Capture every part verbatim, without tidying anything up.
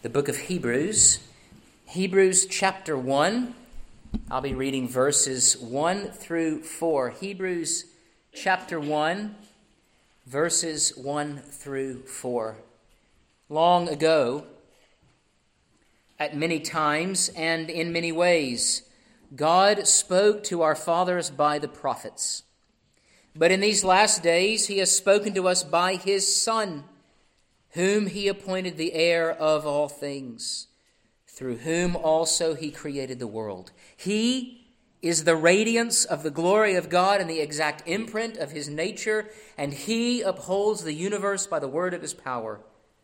the book of Hebrews, Hebrews chapter one. I'll be reading verses one through four. Hebrews chapter one, verses one through four. Long ago, at many times and in many ways, God spoke to our fathers by the prophets. But in these last days he has spoken to us by his Son, whom he appointed the heir of all things, through whom also he created the world. He is the radiance of the glory of God and the exact imprint of his nature, and he upholds the universe by the word of his power.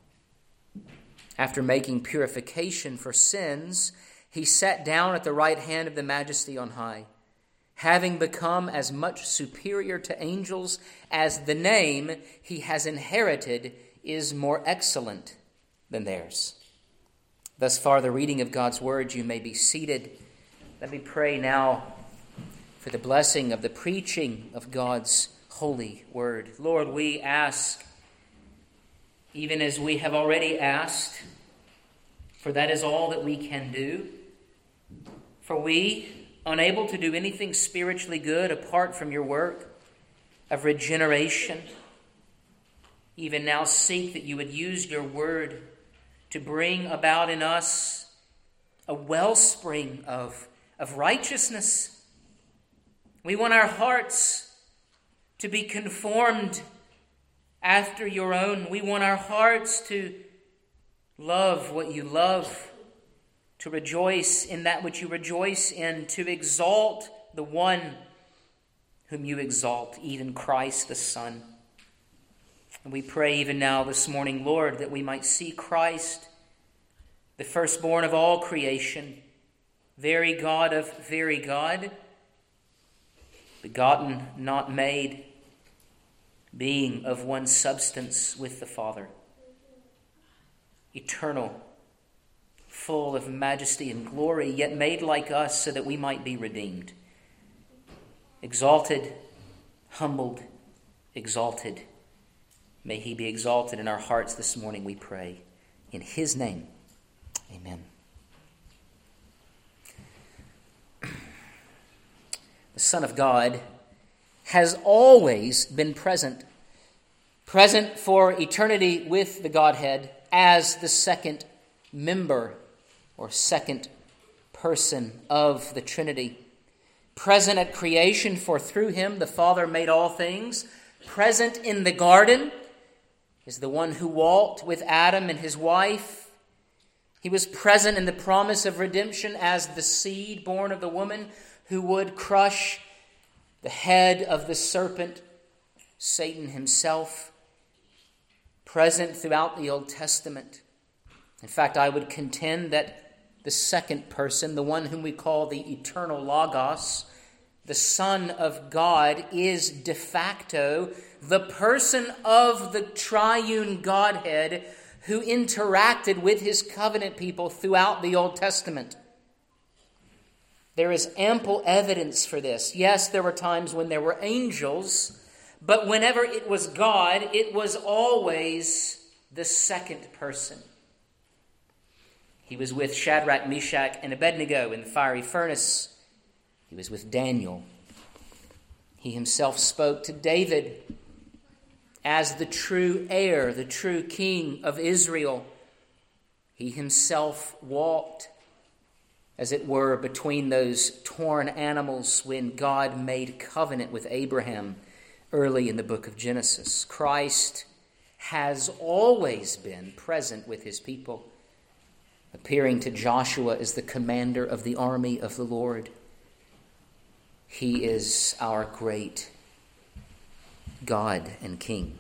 After making purification for sins, he sat down at the right hand of the Majesty on high, having become as much superior to angels as the name he has inherited is more excellent than theirs. Thus far, the reading of God's word. You may be seated. Let me pray now for the blessing of the preaching of God's holy word. Lord, we ask, even as we have already asked, for that is all that we can do. For we, unable to do anything spiritually good apart from your work of regeneration, even now seek that you would use your word to bring about in us a wellspring of, of righteousness. We want our hearts to be conformed after your own. We want our hearts to love what you love, to rejoice in that which you rejoice in, to exalt the one whom you exalt, even Christ the Son. And we pray even now this morning, Lord, that we might see Christ, the firstborn of all creation, very God of very God, begotten, not made, being of one substance with the Father, eternal, full of majesty and glory, yet made like us so that we might be redeemed. Exalted, humbled, exalted. May he be exalted in our hearts this morning, we pray. In his name, amen. The Son of God has always been present, present for eternity with the Godhead as the second member or second person of the Trinity. Present at creation, for through him the Father made all things. Present in the garden is the one who walked with Adam and his wife. He was present in the promise of redemption as the seed born of the woman who would crush the head of the serpent, Satan himself. Present throughout the Old Testament. In fact, I would contend that the second person, the one whom we call the eternal Logos, the Son of God, is de facto the person of the triune Godhead who interacted with his covenant people throughout the Old Testament. There is ample evidence for this. Yes, there were times when there were angels, but whenever it was God, it was always the second person. He was with Shadrach, Meshach, and Abednego in the fiery furnace. He was with Daniel. He himself spoke to David as the true heir, the true king of Israel. He himself walked, as it were, between those torn animals when God made covenant with Abraham early in the book of Genesis. Christ has always been present with his people, appearing to Joshua as the commander of the army of the Lord. He is our great God and King.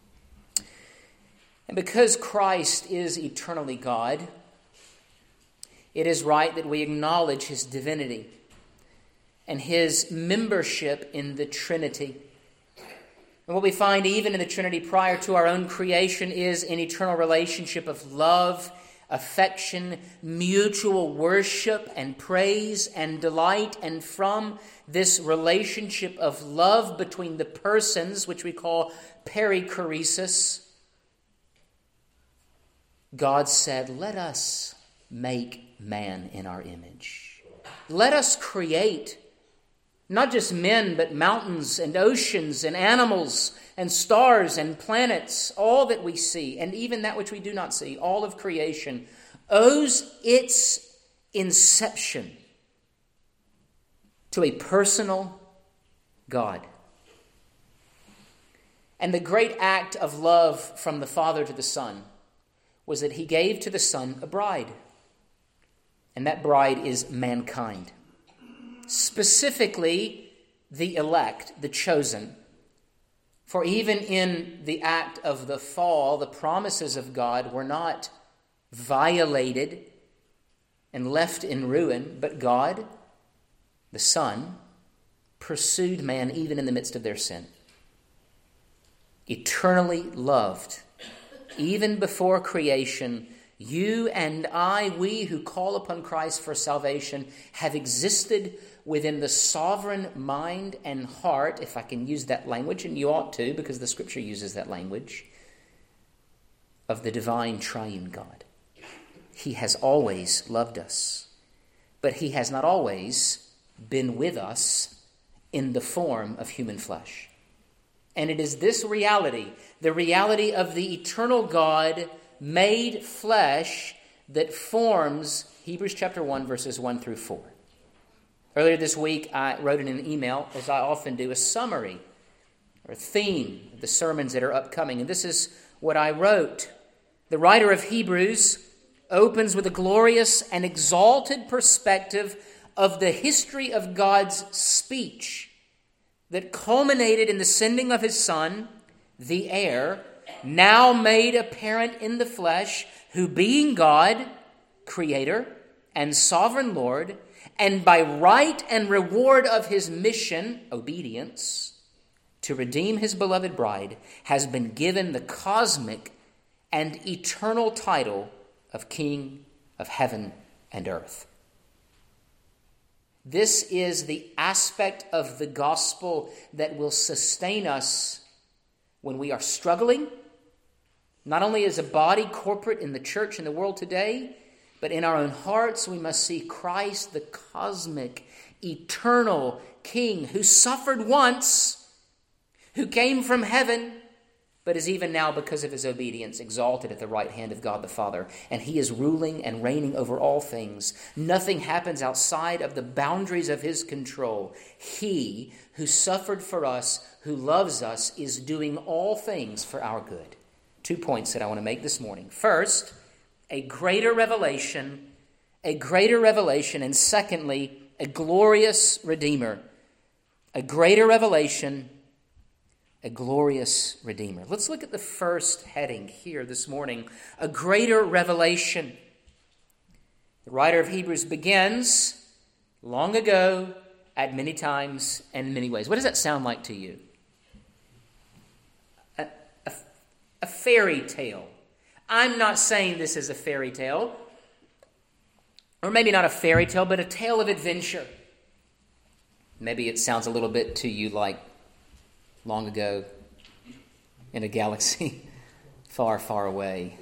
And because Christ is eternally God, it is right that we acknowledge his divinity and his membership in the Trinity. And what we find even in the Trinity prior to our own creation is an eternal relationship of love, affection, mutual worship and praise and delight. And from this relationship of love between the persons, which we call perichoresis, God said, let us make man in our image. Let us create not just men, but mountains and oceans and animals and stars and planets, all that we see, and even that which we do not see, all of creation, owes its inception to a personal God. And the great act of love from the Father to the Son was that he gave to the Son a bride. And that bride is mankind. Specifically, the elect, the chosen. For even in the act of the fall, the promises of God were not violated and left in ruin, but God, the Son, pursued man even in the midst of their sin. Eternally loved, even before creation, you and I, we who call upon Christ for salvation, have existed within the sovereign mind and heart, if I can use that language, and you ought to, because the Scripture uses that language, of the divine triune God. He has always loved us, but he has not always been with us in the form of human flesh. And it is this reality, the reality of the eternal God made flesh, that forms Hebrews chapter one, verses one through four. Earlier this week, I wrote in an email, as I often do, a summary or a theme of the sermons that are upcoming. And this is what I wrote. The writer of Hebrews opens with a glorious and exalted perspective of the history of God's speech that culminated in the sending of his Son, the heir, now made apparent in the flesh, who being God, Creator and Sovereign Lord, and by right and reward of his mission, obedience, to redeem his beloved bride, has been given the cosmic and eternal title of King of heaven and earth. This is the aspect of the gospel that will sustain us when we are struggling, not only as a body corporate in the church and the world today, but in our own hearts. We must see Christ, the cosmic, eternal King, who suffered once, who came from heaven, but is even now, because of his obedience, exalted at the right hand of God the Father. And he is ruling and reigning over all things. Nothing happens outside of the boundaries of his control. He who suffered for us, who loves us, is doing all things for our good. Two points that I want to make this morning. First, a greater revelation, a greater revelation, and secondly, a glorious Redeemer. A greater revelation, a glorious Redeemer. Let's look at the first heading here this morning, a greater revelation. The writer of Hebrews begins long ago, at many times, and in many ways. What does that sound like to you? A, a, a fairy tale. I'm not saying this is a fairy tale, or maybe not a fairy tale, but a tale of adventure. Maybe it sounds a little bit to you like long ago in a galaxy far, far away.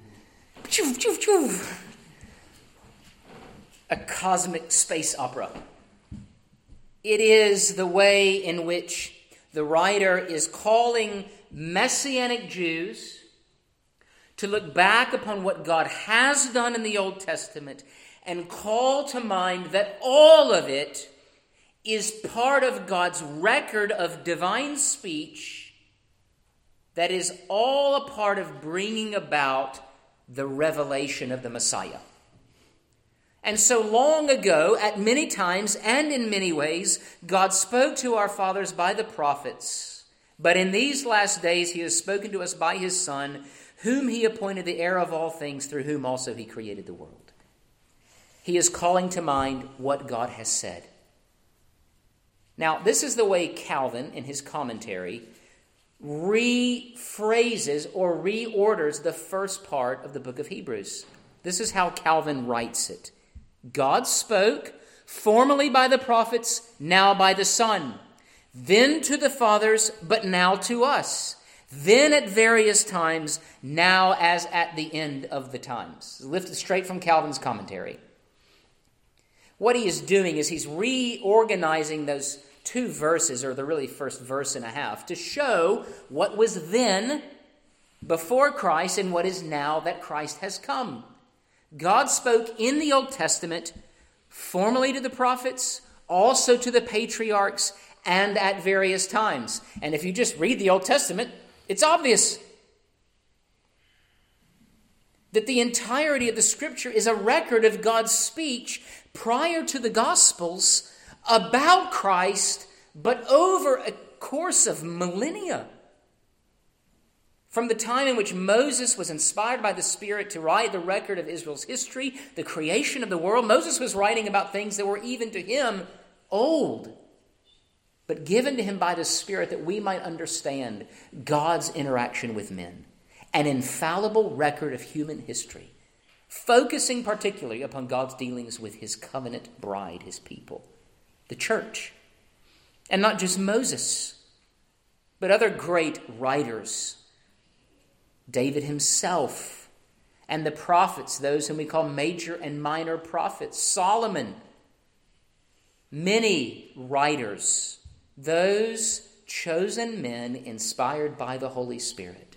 A cosmic space opera. It is the way in which the writer is calling Messianic Jews to look back upon what God has done in the Old Testament and call to mind that all of it is part of God's record of divine speech that is all a part of bringing about the revelation of the Messiah. And so long ago, at many times and in many ways, God spoke to our fathers by the prophets. But in these last days, he has spoken to us by his Son, whom he appointed the heir of all things, through whom also he created the world. He is calling to mind what God has said. Now, this is the way Calvin, in his commentary, rephrases or reorders the first part of the book of Hebrews. This is how Calvin writes it. God spoke, formerly by the prophets, now by the Son, then to the fathers, but now to us. then at various times, now as at the end of the times. Lifted straight from Calvin's commentary. What he is doing is he's reorganizing those two verses, or the really first verse and a half, to show what was then before Christ and what is now that Christ has come. God spoke in the Old Testament, formerly to the prophets, also to the patriarchs, and at various times. And if you just read the Old Testament, it's obvious that the entirety of the Scripture is a record of God's speech prior to the Gospels about Christ, but over a course of millennia. From the time in which Moses was inspired by the Spirit to write the record of Israel's history, the creation of the world, Moses was writing about things that were even to him old, but given to him by the Spirit that we might understand God's interaction with men. An infallible record of human history, focusing particularly upon God's dealings with his covenant bride, his people, the church. And not just Moses, but other great writers, David himself, and the prophets, those whom we call major and minor prophets, Solomon, many writers, those chosen men inspired by the Holy Spirit.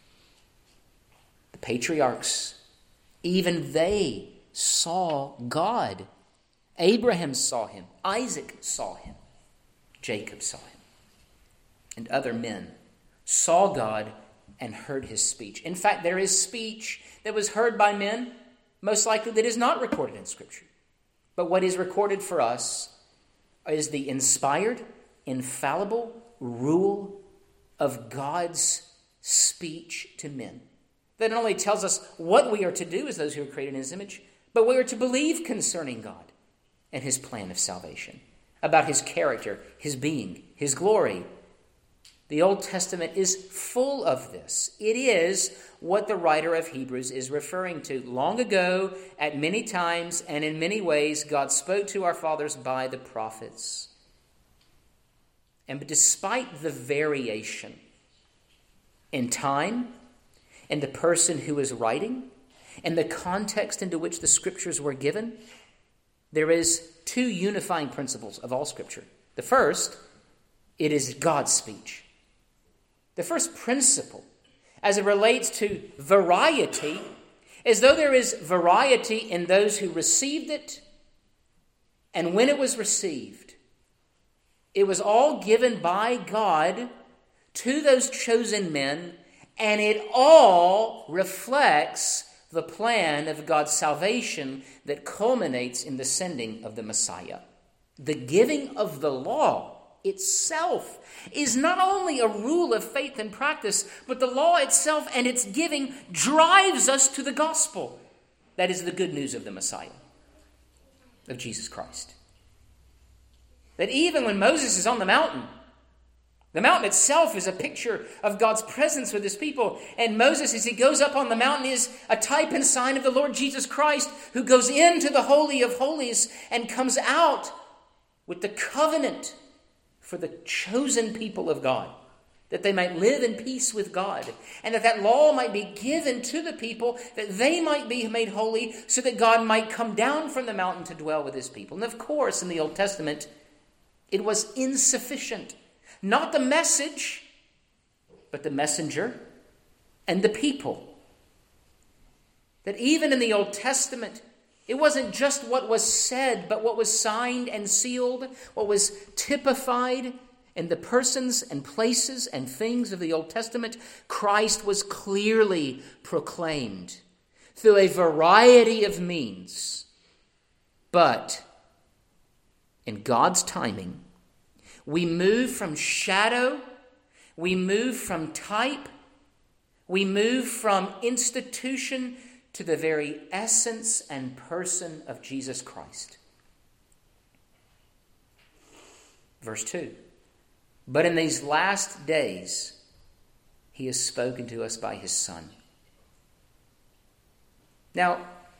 The patriarchs, even they saw God. Abraham saw him. Isaac saw him. Jacob saw him. And other men saw God and heard his speech. In fact, there is speech that was heard by men, most likely that is not recorded in Scripture. But what is recorded for us is the inspired, infallible rule of God's speech to men. That not only tells us what we are to do as those who are created in his image, but we are to believe concerning God and his plan of salvation, about his character, his being, his glory. The Old Testament is full of this. It is what the writer of Hebrews is referring to. Long ago, at many times and in many ways, God spoke to our fathers by the prophets. And despite the variation in time, and the person who is writing, and the context into which the Scriptures were given, there is two unifying principles of all Scripture. The first, it is God's speech. The first principle, as it relates to variety, is though there is variety in those who received it, and when it was received, it was all given by God to those chosen men, and it all reflects the plan of God's salvation that culminates in the sending of the Messiah. The giving of the law itself is not only a rule of faith and practice, but the law itself and its giving drives us to the gospel. That is the good news of the Messiah, of Jesus Christ. That even when Moses is on the mountain, the mountain itself is a picture of God's presence with his people. And Moses, as he goes up on the mountain, is a type and sign of the Lord Jesus Christ, who goes into the Holy of Holies and comes out with the covenant for the chosen people of God, that they might live in peace with God, and that that law might be given to the people, that they might be made holy, so that God might come down from the mountain to dwell with his people. And of course, in the Old Testament, it was insufficient. Not the message, but the messenger and the people. That even in the Old Testament, it wasn't just what was said, but what was signed and sealed, what was typified in the persons and places and things of the Old Testament. Christ was clearly proclaimed through a variety of means. But in God's timing, we move from shadow, we move from type, we move from institution to the very essence and person of Jesus Christ. Verse two. But in these last days, he has spoken to us by his Son. Now,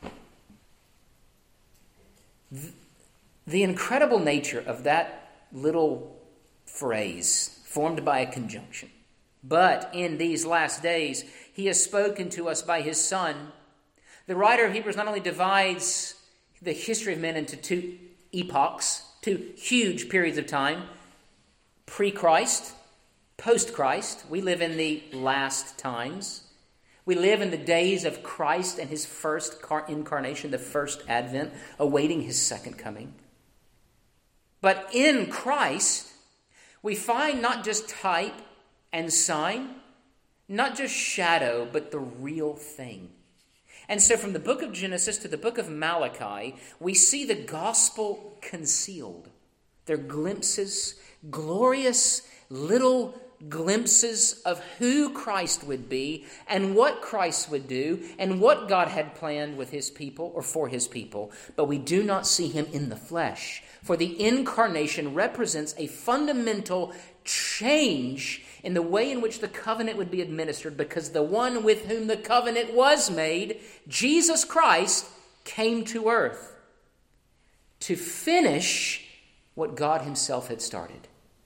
th- the incredible nature of that little phrase formed by a conjunction But in these last days, he has spoken to us by his Son. The writer of Hebrews not only divides the history of men into two epochs, two huge periods of time, pre-Christ, post-Christ. We live in the last times. We live in the days of Christ and his first incarnation, the first advent, awaiting his second coming. But in Christ, we find not just type and sign, not just shadow, but the real thing. And so from the book of Genesis to the book of Malachi, we see the gospel concealed. They're glimpses, glorious little glimpses of who Christ would be and what Christ would do and what God had planned with his people or for his people. But we do not see him in the flesh. For the incarnation represents a fundamental change in the way in which the covenant would be administered, because the one with whom the covenant was made, Jesus Christ, came to earth to finish what God himself had started.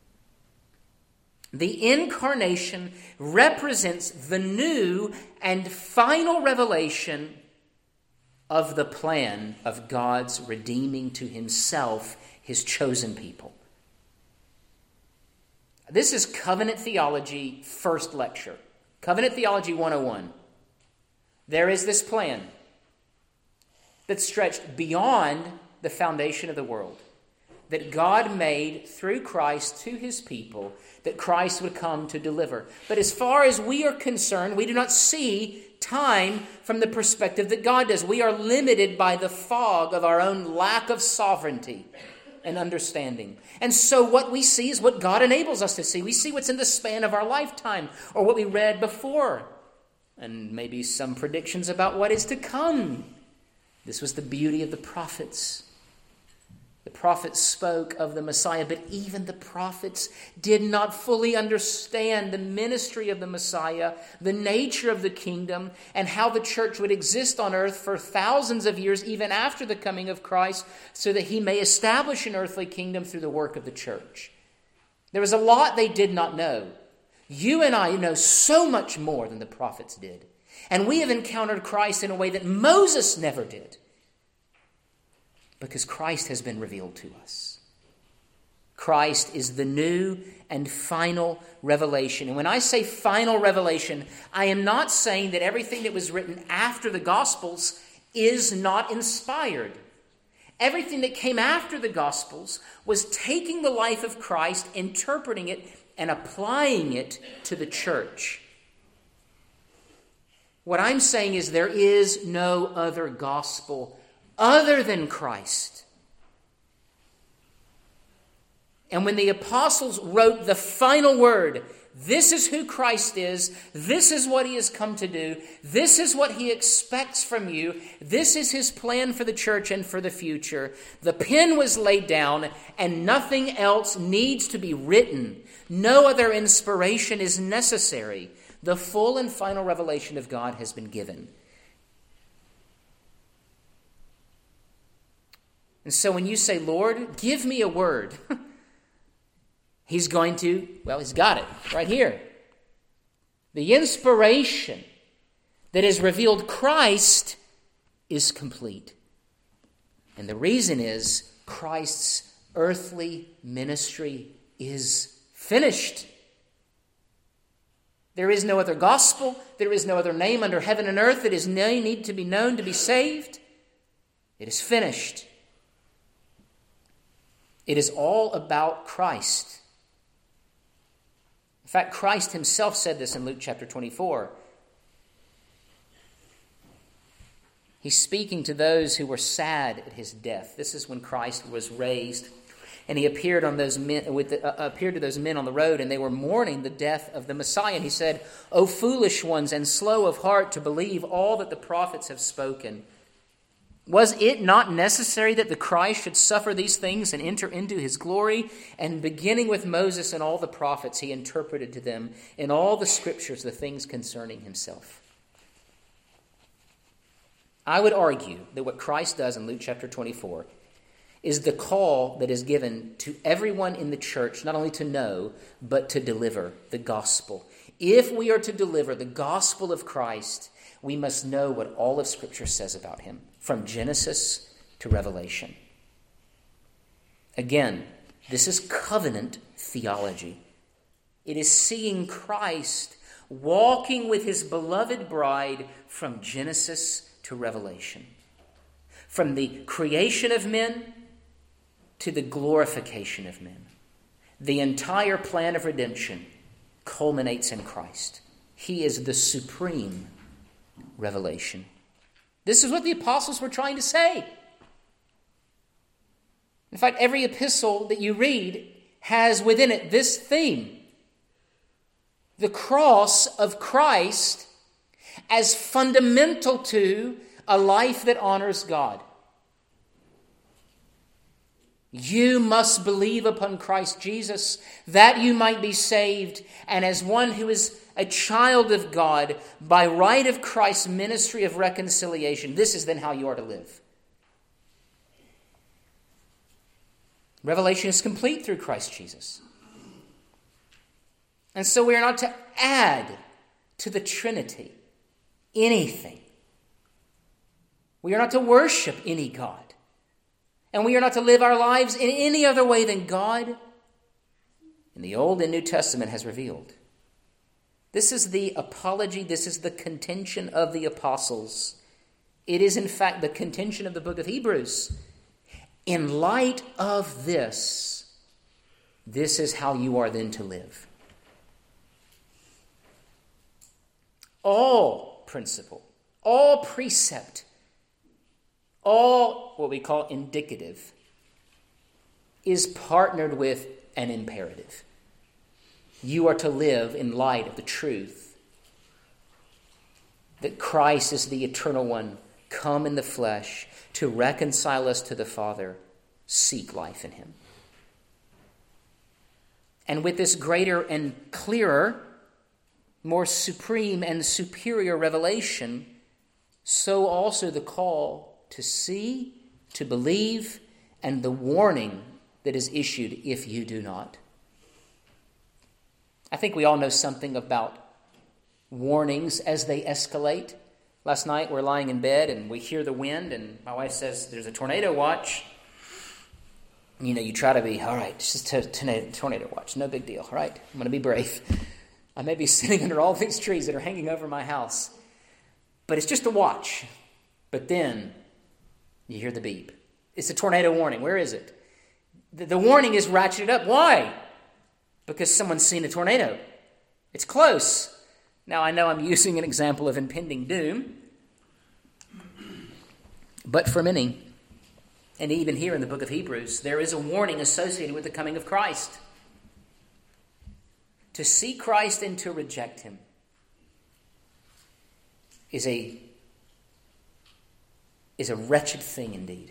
The incarnation represents the new and final revelation of the plan of God's redeeming to himself his chosen people. This is Covenant Theology first lecture. Covenant Theology one oh one. There is this plan that stretched beyond the foundation of the world, that God made through Christ to his people, that Christ would come to deliver. But as far as we are concerned, we do not see time from the perspective that God does. We are limited by the fog of our own lack of sovereignty and understanding. And so what we see is what God enables us to see. We see what's in the span of our lifetime, or what we read before, and maybe some predictions about what is to come. This was the beauty of the prophets. The prophets spoke of the Messiah, but even the prophets did not fully understand the ministry of the Messiah, the nature of the kingdom, and how the church would exist on earth for thousands of years, even after the coming of Christ, so that he may establish an earthly kingdom through the work of the church. There was a lot they did not know. You and I know so much more than the prophets did. And we have encountered Christ in a way that Moses never did, because Christ has been revealed to us. Christ is the new and final revelation. And when I say final revelation, I am not saying that everything that was written after the Gospels is not inspired. Everything that came after the Gospels was taking the life of Christ, interpreting it, and applying it to the church. What I'm saying is there is no other gospel other than Christ. And when the apostles wrote the final word, this is who Christ is, this is what he has come to do, this is what he expects from you, this is his plan for the church and for the future, the pen was laid down and nothing else needs to be written. No other inspiration is necessary. The full and final revelation of God has been given. And so when you say, Lord, give me a word, he's going to, well, he's got it right here. The inspiration that has revealed Christ is complete. And the reason is Christ's earthly ministry is finished. There is no other gospel. There is no other name under heaven and earth that is need to be known to be saved. It is finished. It is all about Christ. In fact, Christ himself said this in Luke chapter twenty-four. He's speaking to those who were sad at his death. This is when Christ was raised, and he appeared on those men, with the, uh, appeared to those men on the road, and they were mourning the death of the Messiah. And he said, "O foolish ones, and slow of heart to believe all that the prophets have spoken. Was it not necessary that the Christ should suffer these things and enter into his glory?" And beginning with Moses and all the prophets, he interpreted to them in all the scriptures the things concerning himself. I would argue that what Christ does in Luke chapter twenty-four is the call that is given to everyone in the church, not only to know, but to deliver the gospel. If we are to deliver the gospel of Christ, we must know what all of Scripture says about him, from Genesis to Revelation. Again, this is covenant theology. It is seeing Christ walking with his beloved bride from Genesis to Revelation. From the creation of men to the glorification of men. The entire plan of redemption culminates in Christ. He is the supreme revelation. This is what the apostles were trying to say. In fact, every epistle that you read has within it this theme: the cross of Christ as fundamental to a life that honors God. You must believe upon Christ Jesus that you might be saved, and as one who is a child of God, by right of Christ's ministry of reconciliation, this is then how you are to live. Revelation is complete through Christ Jesus. And so we are not to add to the Trinity anything. We are not to worship any God. And we are not to live our lives in any other way than God in the Old and New Testament has revealed. This is the apology, this is the contention of the apostles. It is, in fact, the contention of the book of Hebrews. In light of this, this is how you are then to live. All principle, all precept, all what we call indicative is partnered with an imperative. You are to live in light of the truth that Christ is the eternal one, come in the flesh to reconcile us to the Father. Seek life in him. And with this greater and clearer, more supreme and superior revelation, so also the call to see, to believe, and the warning that is issued if you do not. I think we all know something about warnings as they escalate. Last night we're lying in bed and we hear the wind, and my wife says, "There's a tornado watch." You know, you try to be, all right, it's just a tornado, tornado watch, no big deal, all right? I'm going to be brave. I may be sitting under all these trees that are hanging over my house, but it's just a watch. But then you hear the beep. It's a tornado warning. Where is it? The, the warning is ratcheted up. Why? Because someone's seen a tornado. It's close. Now, I know I'm using an example of impending doom, but for many, and even here in the book of Hebrews, there is a warning associated with the coming of Christ. To see Christ and to reject him is a, is a wretched thing indeed.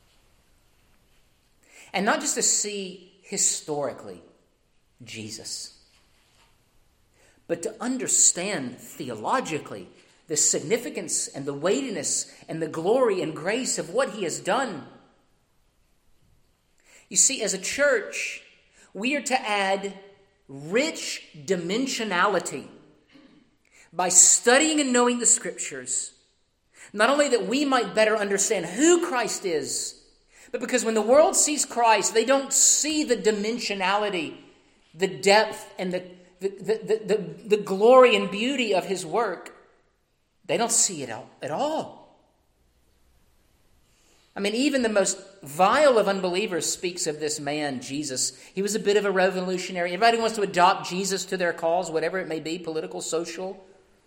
And not just to see historically Jesus, but to understand theologically the significance and the weightiness and the glory and grace of what he has done. You see, as a church, we are to add rich dimensionality by studying and knowing the Scriptures. Not only that we might better understand who Christ is, but because when the world sees Christ, they don't see the dimensionality, the depth, and the, the, the, the, the, the glory and beauty of his work. They don't see it at all. I mean, even the most vile of unbelievers speaks of this man, Jesus. He was a bit of a revolutionary. Everybody wants to adopt Jesus to their cause, whatever it may be, political, social.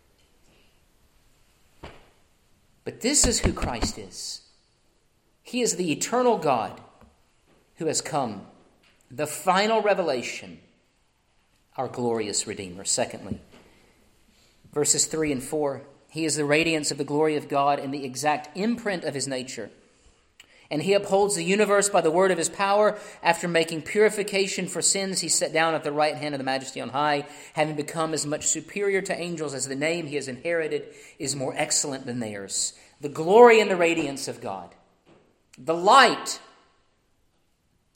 But this is who Christ is. He is the eternal God who has come, the final revelation, our glorious Redeemer. Secondly, verses three and four, he is the radiance of the glory of God and the exact imprint of his nature. And he upholds the universe by the word of his power. After making purification for sins, he sat down at the right hand of the Majesty on high, having become as much superior to angels as the name he has inherited is more excellent than theirs. The glory and the radiance of God. The light.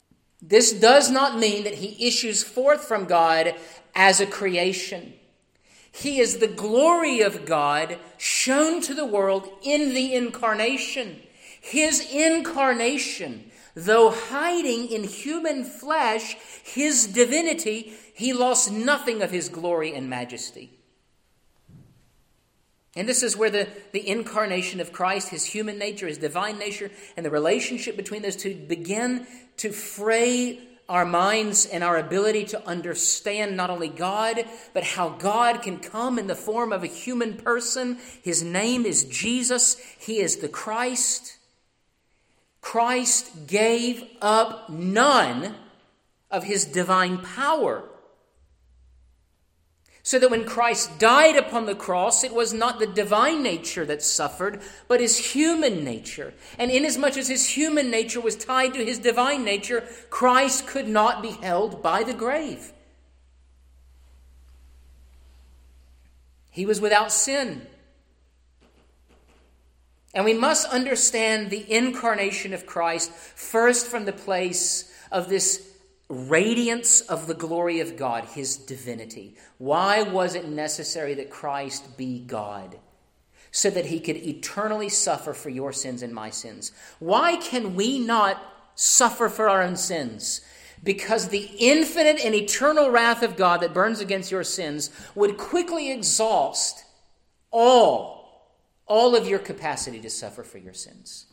This does not mean that he issues forth from God as a creation. He is the glory of God shown to the world in the incarnation. His incarnation, though hiding in human flesh his divinity, he lost nothing of his glory and majesty. And this is where the, the incarnation of Christ, his human nature, his divine nature, and the relationship between those two begin to fray our minds and our ability to understand not only God, but how God can come in the form of a human person. His name is Jesus. He is the Christ. Christ gave up none of his divine power. So that when Christ died upon the cross, it was not the divine nature that suffered, but his human nature. And inasmuch as his human nature was tied to his divine nature, Christ could not be held by the grave. He was without sin. And we must understand the incarnation of Christ first from the place of this radiance of the glory of God, his divinity. Why was it necessary that Christ be God? So that he could eternally suffer for your sins and my sins. Why can we not suffer for our own sins? Because the infinite and eternal wrath of God that burns against your sins would quickly exhaust all, all of your capacity to suffer for your sins.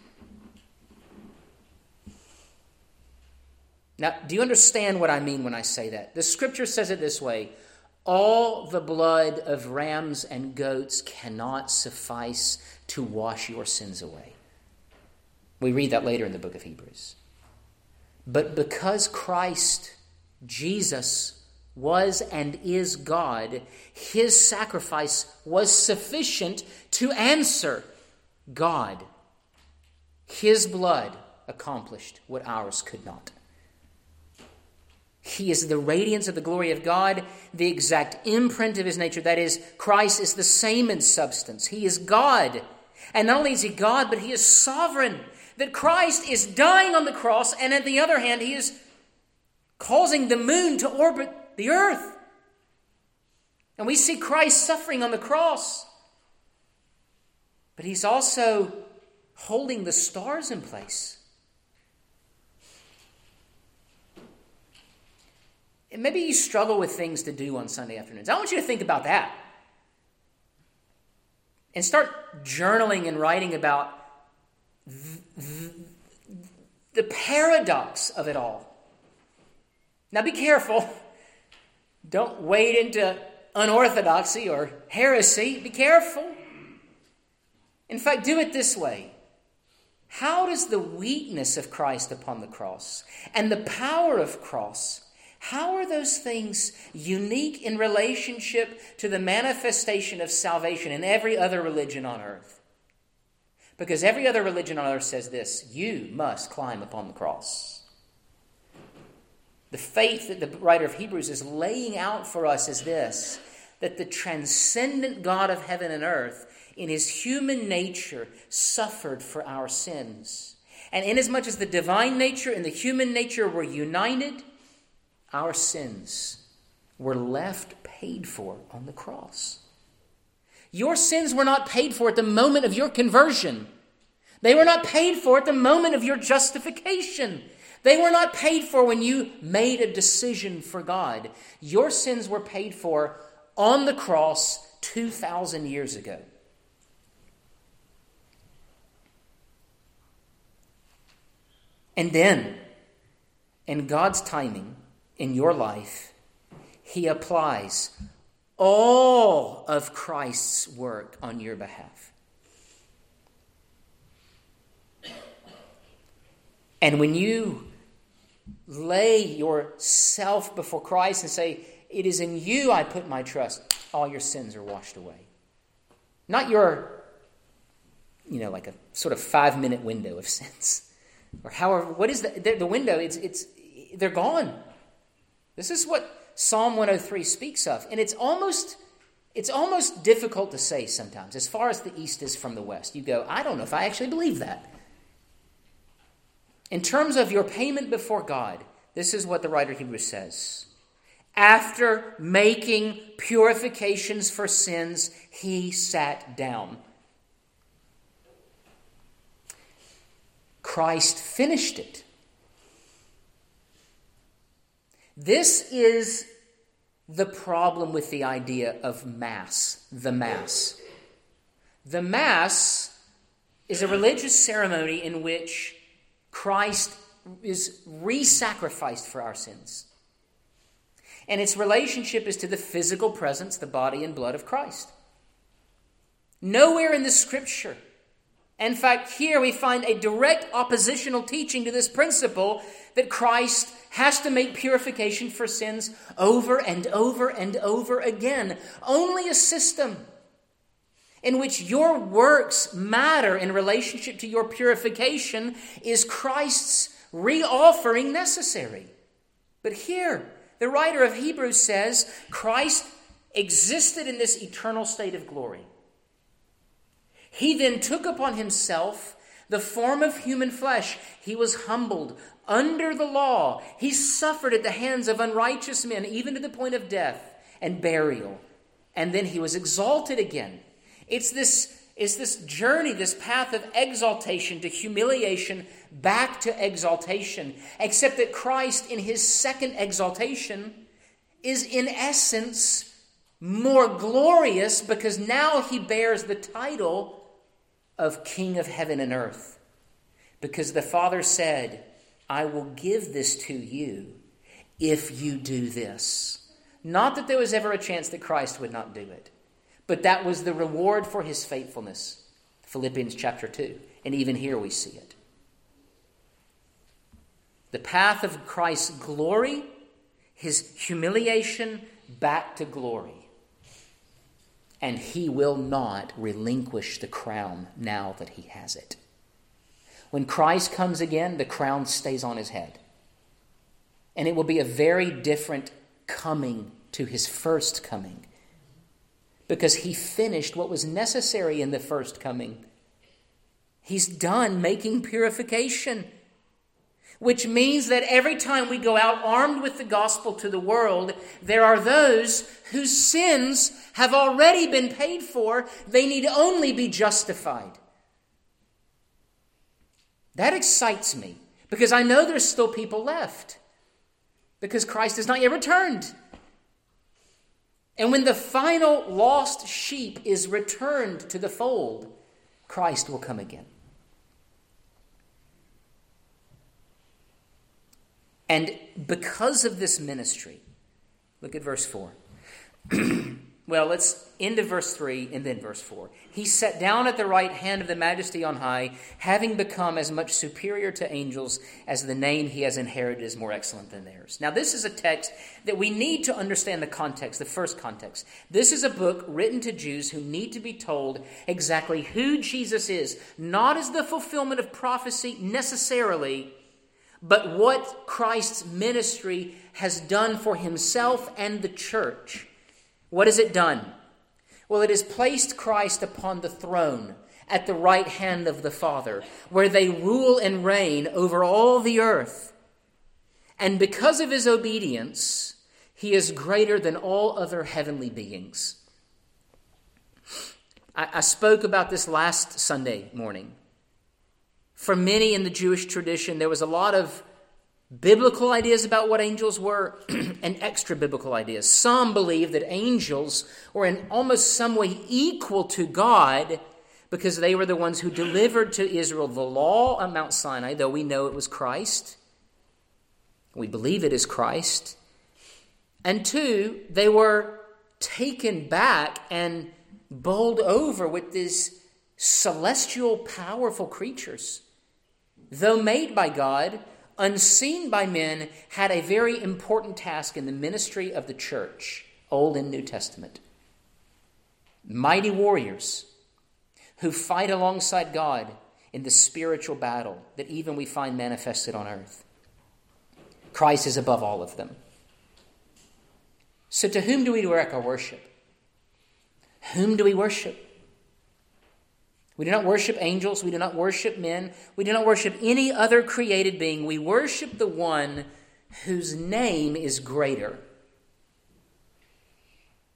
Now, do you understand what I mean when I say that? The scripture says it this way: all the blood of rams and goats cannot suffice to wash your sins away. We read that later in the book of Hebrews. But because Christ, Jesus, was and is God, his sacrifice was sufficient to answer God. His blood accomplished what ours could not. He is the radiance of the glory of God, the exact imprint of his nature. That is, Christ is the same in substance. He is God. And not only is he God, but he is sovereign. That Christ is dying on the cross, and on the other hand, he is causing the moon to orbit the earth. And we see Christ suffering on the cross. But he's also holding the stars in place. And maybe you struggle with things to do on Sunday afternoons. I want you to think about that. And start journaling and writing about the, the paradox of it all. Now be careful. Don't wade into unorthodoxy or heresy. Be careful. In fact, do it this way. How does the weakness of Christ upon the cross and the power of cross, how are those things unique in relationship to the manifestation of salvation in every other religion on earth? Because every other religion on earth says this: you must climb upon the cross. The faith that the writer of Hebrews is laying out for us is this: that the transcendent God of heaven and earth, in his human nature, suffered for our sins. And inasmuch as the divine nature and the human nature were united, our sins were left paid for on the cross. Your sins were not paid for at the moment of your conversion. They were not paid for at the moment of your justification. They were not paid for when you made a decision for God. Your sins were paid for on the cross two thousand years ago. And then, in God's timing, in your life, he applies all of Christ's work on your behalf. And when you lay yourself before Christ and say, it is in you I put my trust, all your sins are washed away. Not your, you know, like a sort of five-minute window of sins. Or however, what is the, the window? It's, it's, they're gone. This is what Psalm one oh three speaks of. And it's almost, it's almost difficult to say sometimes, as far as the east is from the west. You go, I don't know if I actually believe that. In terms of your payment before God, this is what the writer of Hebrews says. After making purifications for sins, he sat down. Christ finished it. This is the problem with the idea of Mass, the Mass. The Mass is a religious ceremony in which Christ is re-sacrificed for our sins. And its relationship is to the physical presence, the body and blood of Christ. Nowhere in the Scripture, in fact, here we find a direct oppositional teaching to this principle that Christ has to make purification for sins over and over and over again. Only a system in which your works matter in relationship to your purification is Christ's re-offering necessary. But here, the writer of Hebrews says, Christ existed in this eternal state of glory. He then took upon himself the form of human flesh. He was humbled under the law. He suffered at the hands of unrighteous men, even to the point of death and burial. And then he was exalted again. It's this, it's this journey, this path of exaltation to humiliation, back to exaltation. Except that Christ, in his second exaltation, is in essence more glorious because now he bears the title of King of heaven and earth. Because the Father said, I will give this to you if you do this. Not that there was ever a chance that Christ would not do it, but that was the reward for his faithfulness. Philippians chapter two. And even here we see it. The path of Christ's glory, his humiliation back to glory. And he will not relinquish the crown now that he has it. When Christ comes again, the crown stays on his head. And it will be a very different coming to his first coming. Because he finished what was necessary in the first coming. He's done making purification. Which means that every time we go out armed with the gospel to the world, there are those whose sins have already been paid for. They need only be justified. That excites me because I know there's still people left because Christ has not yet returned. And when the final lost sheep is returned to the fold, Christ will come again. And because of this ministry, look at verse four. Well, let's end of verse three and then verse four. He sat down at the right hand of the Majesty on high, having become as much superior to angels as the name he has inherited is more excellent than theirs. Now, this is a text that we need to understand the context, the first context. This is a book written to Jews who need to be told exactly who Jesus is, not as the fulfillment of prophecy necessarily, but what Christ's ministry has done for himself and the church. What has it done? Well, it has placed Christ upon the throne at the right hand of the Father, where they rule and reign over all the earth. And because of his obedience, he is greater than all other heavenly beings. I, I spoke about this last Sunday morning. For many in the Jewish tradition, there was a lot of biblical ideas about what angels were and extra biblical ideas. Some believe that angels were in almost some way equal to God because they were the ones who delivered to Israel the law on Mount Sinai, though we know it was Christ. We believe it is Christ. And two, they were taken back and bowled over with these celestial, powerful creatures. Though made by God, unseen by men, had a very important task in the ministry of the church, Old and New Testament. Mighty warriors who fight alongside God in the spiritual battle that even we find manifested on earth. Christ is above all of them. So to whom do we direct our worship? Whom do we worship? We do not worship angels. We do not worship men. We do not worship any other created being. We worship the one whose name is greater.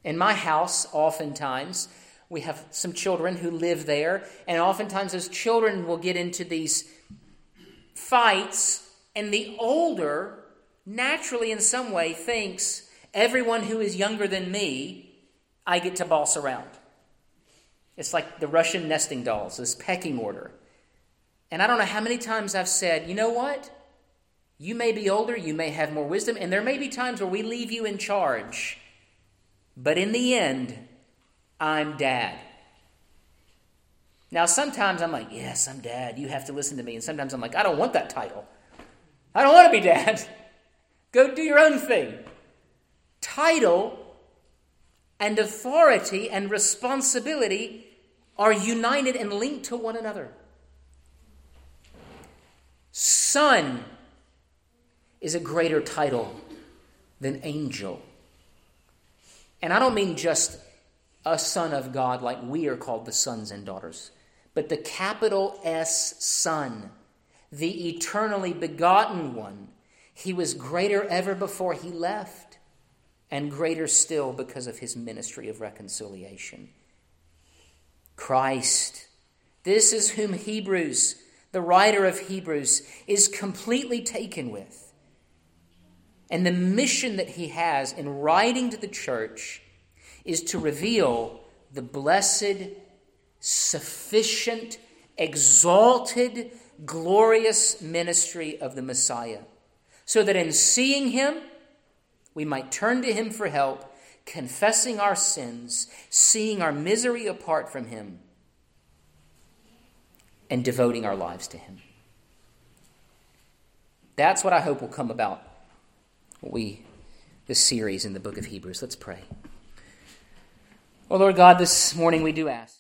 In my house, oftentimes, we have some children who live there, and oftentimes those children will get into these fights, and the older naturally in some way thinks everyone who is younger than me, I get to boss around. It's like the Russian nesting dolls, this pecking order. And I don't know how many times I've said, you know what? You may be older, you may have more wisdom, and there may be times where we leave you in charge. But in the end, I'm dad. Now, sometimes I'm like, yes, I'm dad. You have to listen to me. And sometimes I'm like, I don't want that title. I don't want to be dad. Go do your own thing. Title and authority and responsibility are united and linked to one another. Son is a greater title than angel. And I don't mean just a son of God like we are called the sons and daughters, but the capital S Son, the eternally begotten one. He was greater ever before he left, and greater still because of his ministry of reconciliation. Christ. This is whom Hebrews, the writer of Hebrews, is completely taken with. And the mission that he has in writing to the church is to reveal the blessed, sufficient, exalted, glorious ministry of the Messiah, so that in seeing him, we might turn to him for help, confessing our sins, seeing our misery apart from him, and devoting our lives to him. That's what I hope will come about we this series in the book of Hebrews. Let's pray. Oh Lord God, this morning we do ask.